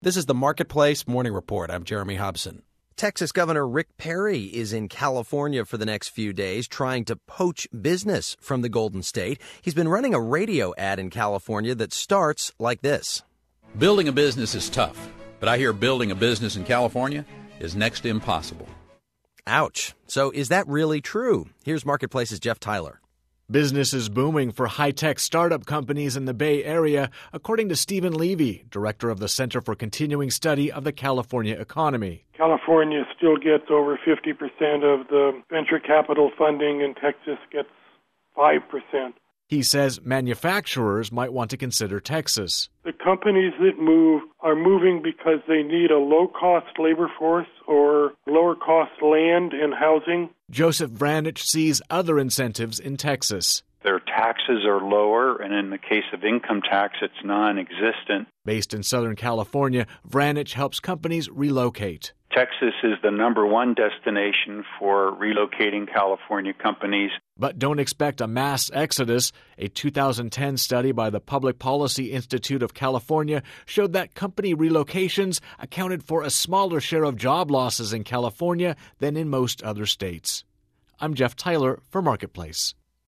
This is the Marketplace Morning Report. I'm Jeremy Hobson. Texas Governor Rick Perry is in California for the next few days trying to poach business from the Golden State. He's been running a radio ad in California that starts like this. Building a business is tough, but I hear building a business in California is next to impossible. Ouch. So is that really true? Here's Marketplace's Jeff Tyler. Business is booming for high-tech startup companies in the Bay Area, according to Stephen Levy, director of the Center for Continuing Study of the California Economy. California still gets over 50% of the venture capital funding, and Texas gets 5%. He says manufacturers might want to consider Texas. The companies that move are moving because they need a low-cost labor force or lower-cost land and housing. Joseph Vranich sees other incentives in Texas. Their taxes are lower, and in the case of income tax, it's non-existent. Based in Southern California, Vranich helps companies relocate. Texas is the number one destination for relocating California companies. But don't expect a mass exodus. A 2010 study by the Public Policy Institute of California showed that company relocations accounted for a smaller share of job losses in California than in most other states. I'm Jeff Tyler for Marketplace.